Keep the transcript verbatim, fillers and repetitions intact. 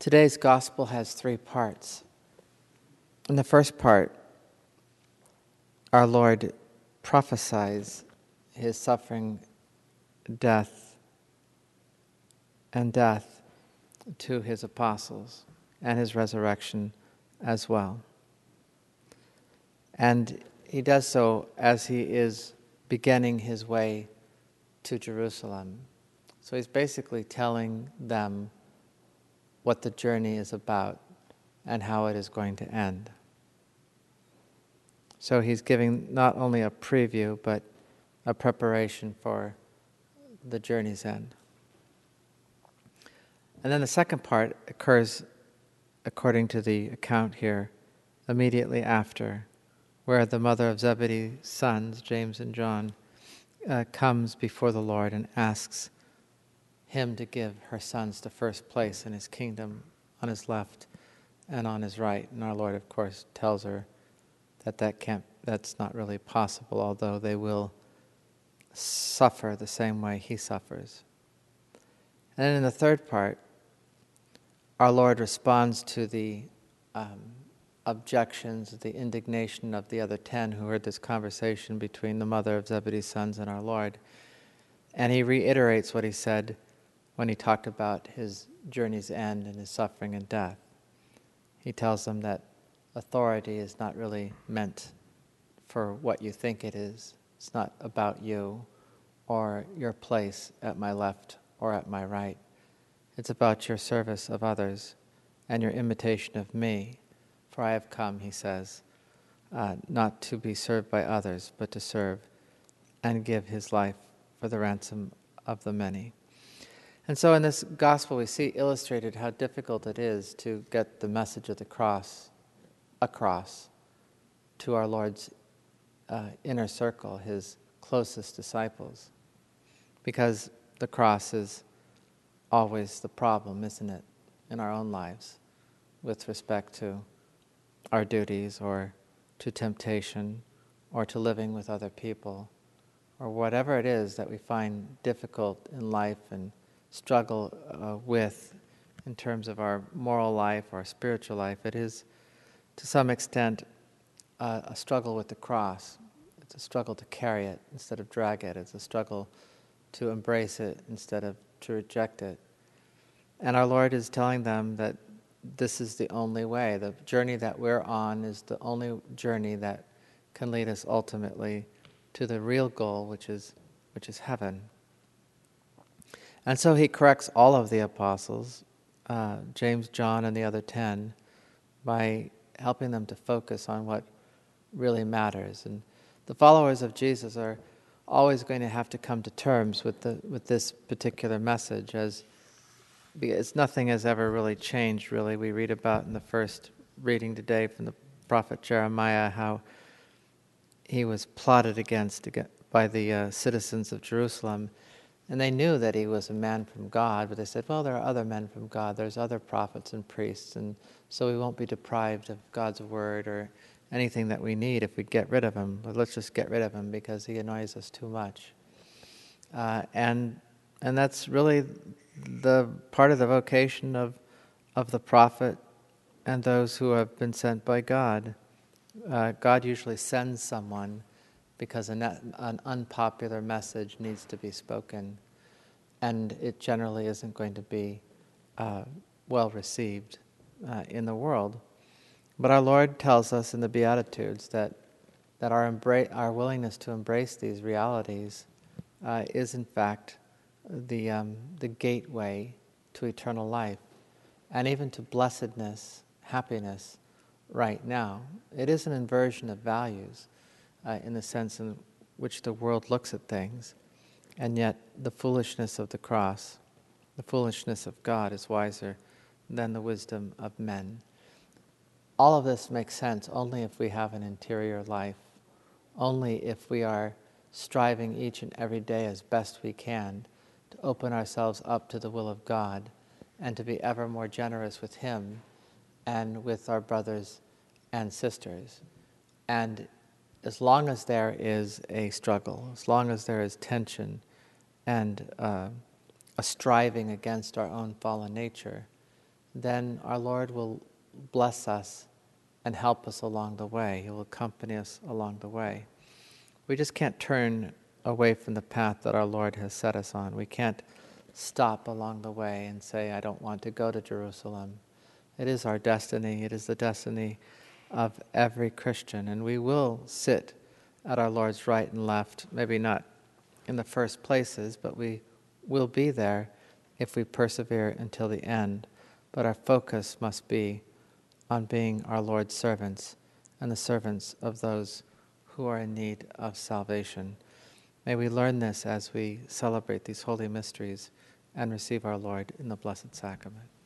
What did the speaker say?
Today's gospel has three parts. In the first part, our Lord prophesies his suffering, death, and death to his apostles, and his resurrection as well. And he does so as he is beginning his way to Jerusalem. So he's basically telling them what the journey is about and how it is going to end. So he's giving not only a preview, but a preparation for the journey's end. And then the second part occurs, according to the account here, immediately after, where the mother of Zebedee's sons, James and John, uh, comes before the Lord and asks him to give her sons the first place in his kingdom, on his left and on his right. And our Lord, of course, tells her that that can't, that's not really possible, although they will suffer the same way he suffers. And then in the third part, our Lord responds to the um, objections, the indignation of the other ten who heard this conversation between the mother of Zebedee's sons and our Lord. And he reiterates what he said when he talked about his journey's end and his suffering and death. He tells them that authority is not really meant for what you think it is. It's not about you or your place at my left or at my right. It's about your service of others and your imitation of me. For I have come, he says, uh, not to be served by others, but to serve and give his life for the ransom of the many. And so in this gospel we see illustrated how difficult it is to get the message of the cross across to our Lord's uh, inner circle, his closest disciples. Because the cross is always the problem, isn't it, in our own lives with respect to our duties or to temptation or to living with other people or whatever it is that we find difficult in life and struggle uh, with in terms of our moral life or spiritual life. It is, to some extent, uh, a struggle with the cross. It's a struggle to carry it instead of drag it. It's a struggle to embrace it instead of to reject it. And our Lord is telling them that this is the only way. The journey that we're on is the only journey that can lead us ultimately to the real goal, which is which is heaven. And so he corrects all of the apostles, uh, James, John, and the other ten, by helping them to focus on what really matters. And the followers of Jesus are always going to have to come to terms with the with this particular message, as because nothing has ever really changed, really. We read about in the first reading today from the prophet Jeremiah how he was plotted against by the uh, citizens of Jerusalem. And they knew that he was a man from God, but they said, well, there are other men from God. There's other prophets and priests, and so we won't be deprived of God's word or anything that we need if we get rid of him. But let's just get rid of him because he annoys us too much. Uh, and and that's really the part of the vocation of of the prophet and those who have been sent by God. Uh, God usually sends someone because an, an unpopular message needs to be spoken, and it generally isn't going to be uh, well received uh, in the world. But our Lord tells us in the Beatitudes that that our embrace, our willingness to embrace these realities uh, is in fact the um, the gateway to eternal life, and even to blessedness, happiness, right now. It is an inversion of values uh, in the sense in which the world looks at things, and yet the foolishness of the cross, the foolishness of God is wiser than the wisdom of men. All of this makes sense only if we have an interior life, only if we are striving each and every day as best we can to open ourselves up to the will of God and to be ever more generous with Him and with our brothers and sisters. And as long as there is a struggle, as long as there is tension and uh, a striving against our own fallen nature, then our Lord will bless us and help us along the way. He will accompany us along the way. We just can't turn away from the path that our Lord has set us on. We can't stop along the way and say, I don't want to go to Jerusalem. It is our destiny. It is the destiny of every Christian. And we will sit at our Lord's right and left, maybe not in the first places, but we will be there if we persevere until the end. But our focus must be on being our Lord's servants and the servants of those who are in need of salvation. May we learn this as we celebrate these holy mysteries and receive our Lord in the Blessed Sacrament.